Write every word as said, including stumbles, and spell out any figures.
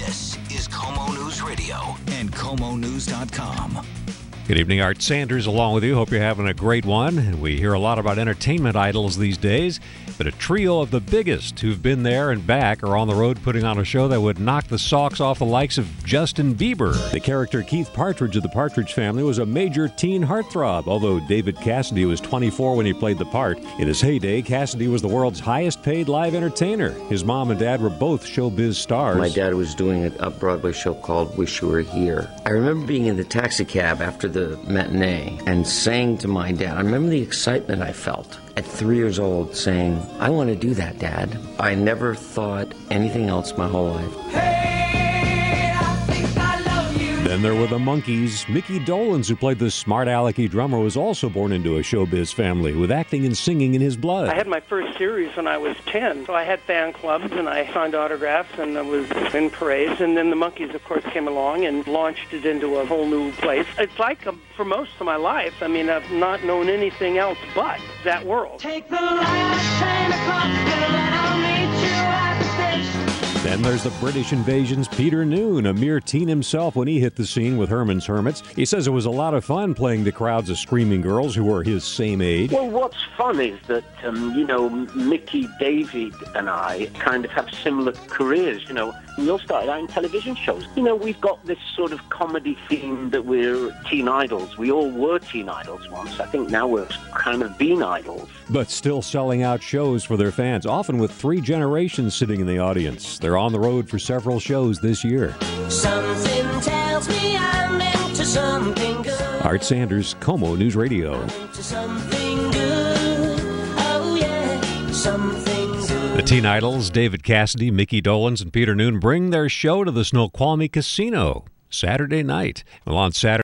This is KOMO News Radio and KOMO News dot com. Good evening, Art Sanders along with you. Hope you're having a great one. And we hear a lot about entertainment idols these days, but a trio of the biggest who've been there and back are on the road putting on a show that would knock the socks off the likes of Justin Bieber. The character Keith Partridge of the Partridge Family was a major teen heartthrob, although David Cassidy was twenty-four when he played the part. In his heyday, Cassidy was the world's highest-paid live entertainer. His mom and dad were both showbiz stars. My dad was doing a Broadway show called Wish You Were Here. I remember being in the taxi cab after the the matinee and saying to my dad, I remember the excitement I felt at three years old saying, I want to do that, Dad. I never thought anything else my whole life. Hey, I think I love you. Then there were the Monkees. Mickey Dolenz, who played the smart alecky drummer, was also born into a showbiz family with acting and singing in his blood. I had my first series when I was ten, so I had fan clubs and I signed autographs and I was in parades, and then the Monkees, of course, came along and launched it into a whole new place. It's like um, for most of my life, I mean, I've not known anything else but that world. Take the last train across, girl, and I'll meet you at the station. Then there's the British Invasion's Peter Noone, a mere teen himself when he hit the scene with Herman's Hermits. He says it was a lot of fun playing to crowds of screaming girls who were his same age. Well, what's fun is that, um, you know, Mickey, David, and I kind of have similar careers. You know, we all started out in television shows. You know, we've got this sort of comedy theme that we're teen idols. We all were teen idols once. I think now we're kind of being idols. But still selling out shows for their fans, often with three generations sitting in the audience. They're on the road for several shows this year. Something tells me I'm into something good. Art Sanders, KOMO News Radio. Into something good. Oh yeah, something good. The teen idols, David Cassidy, Mickey Dolenz, and Peter Noone, bring their show to the Snoqualmie Casino Saturday night. Well, on Saturday